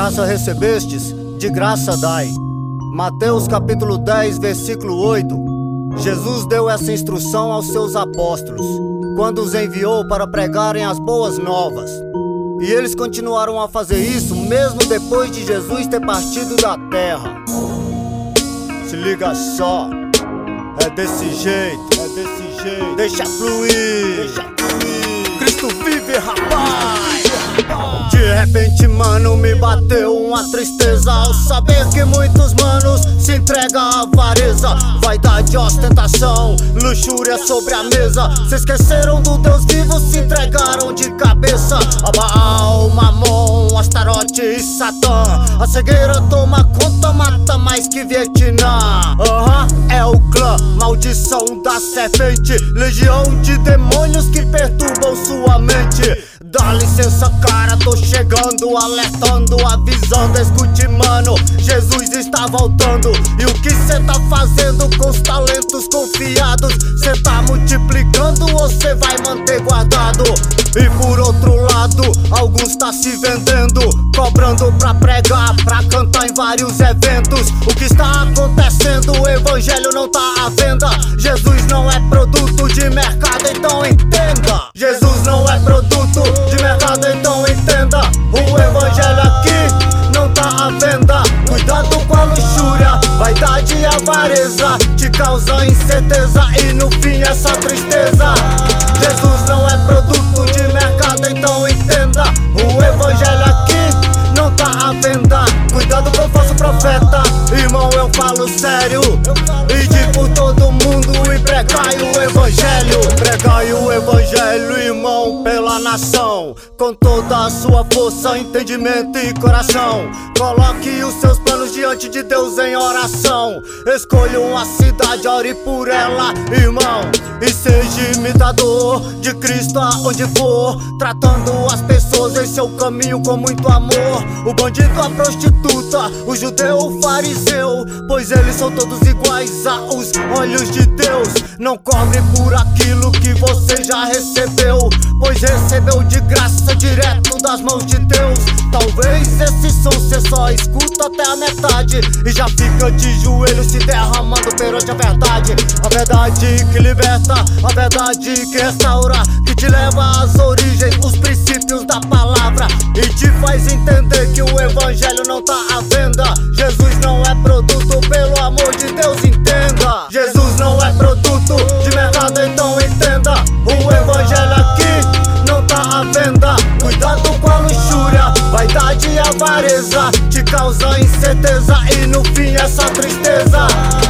graça recebestes, de graça dai. Mateus capítulo 10, versículo 8. Jesus deu essa instrução aos seus apóstolos, quando os enviou para pregarem as boas novas. E eles continuaram a fazer isso mesmo depois de Jesus ter partido da terra. Se liga só, é desse jeito, deixa fluir, Cristo vive, rapaz. De repente, mano, me bateu uma tristeza ao saber que muitos manos se entregam à avareza, vaidade, ostentação, luxúria sobre a mesa. Se esqueceram do Deus vivo, se entregaram de cabeça a Baal, Mamon, Astarote e Satã. A cegueira toma conta, mata mais que Vietnã. É o clã, maldição da serpente, legião de demônios que perturbam sua mente. Dá licença, cara, tô chegando, alertando, avisando. Escute, mano, Jesus está voltando. E o que cê tá fazendo com os talentos confiados? Cê tá multiplicando ou cê vai manter guardado? E por outro lado, alguns tá se vendendo, cobrando pra pregar, pra cantar em vários eventos. O que está acontecendo? O evangelho não tá à venda. Jesus não é produto de mercado, então entenda. Jesus não é produto de mercado, então entenda. O evangelho aqui não tá à venda. Cuidado com a luxúria, vaidade e avareza, te causa incerteza e no fim essa tristeza. Jesus não é produto de mercado, então entenda. O evangelho aqui não tá à venda. Cuidado com o falso profeta, irmão, eu falo sério. Ide por todo mundo e pregai o evangelho. Pregai o evangelho, irmão, pela nação, com toda a sua força, entendimento e coração. Coloque os seus planos diante de Deus em oração. Escolha uma cidade, ore por ela, irmão, e seja imitador de Cristo aonde for, tratando as pessoas em seu caminho com muito amor. O bandido, a prostituta, o judeu, o fariseu, pois eles são todos iguais aos olhos de Deus. Não cobre por aquilo que você já recebeu, pois recebeu de graça direto das mãos de Deus. Talvez esse som cê só escuta até a metade e já fica de joelho se derramando perante a verdade. A verdade que liberta, a verdade que restaura, que te leva às origens, os princípios da palavra, e te faz entender que o evangelho não tá à venda. Jesus não é produto, pelo amor de Deus, entenda. Jesus não é produto de mercado, então entenda. O evangelho aqui não tá à venda. Cuidado com a luxúria, vaidade e avareza, te causa incerteza e no fim essa tristeza.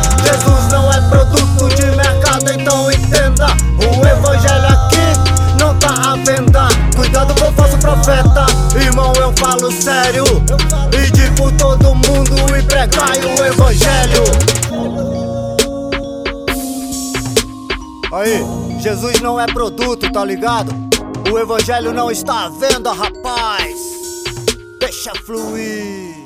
Jesus não é produto de mercado, então entenda. O evangelho aqui não tá à venda. Cuidado com o falso profeta, irmão, eu falo sério. Ide por todo mundo e pregai o evangelho. Aí, Jesus não é produto, tá ligado? O evangelho não está à venda, rapaz. Deixa fluir.